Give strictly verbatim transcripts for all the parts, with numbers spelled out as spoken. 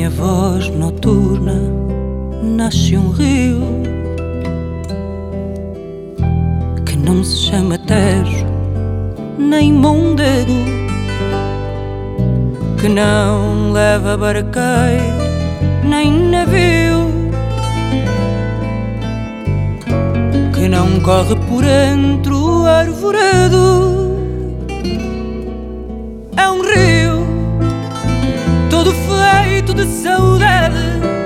minha voz noturna nasce um rio que não se chama Tejo nem Mondego, que não leva barqueiro nem navio, que não corre por entre o arvoredo. É um rio todo feito de saudade,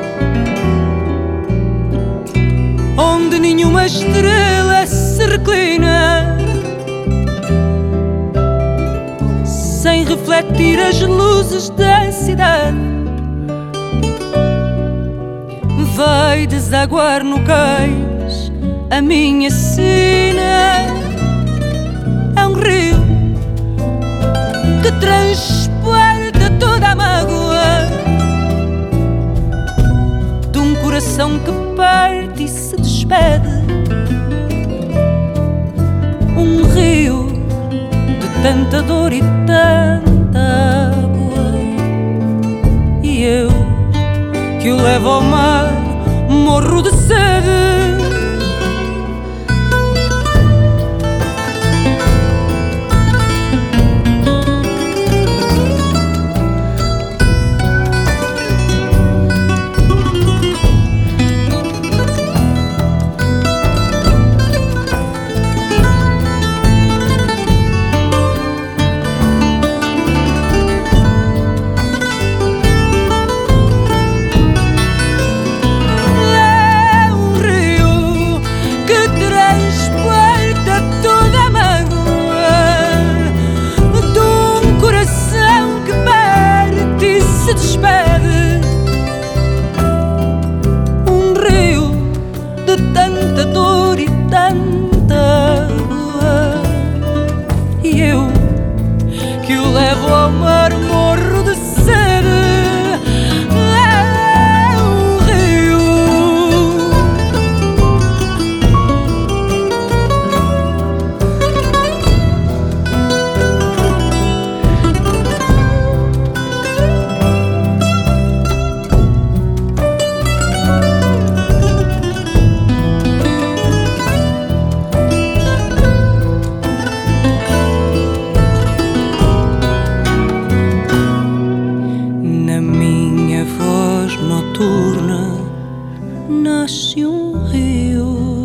onde nenhuma estrela se reclina, sem refletir as luzes da cidade. Vai desaguar no cais a minha sina. É um rio que transporta toda a mágoa de um coração que parte e se despede. Um rio de tanta dor e tanta água, e eu que o levo ao mar morro de sede. Um rio de tanta dor e tanta água, e eu que o levo ao mar morro de sede. É um rio noturna nasce um rio.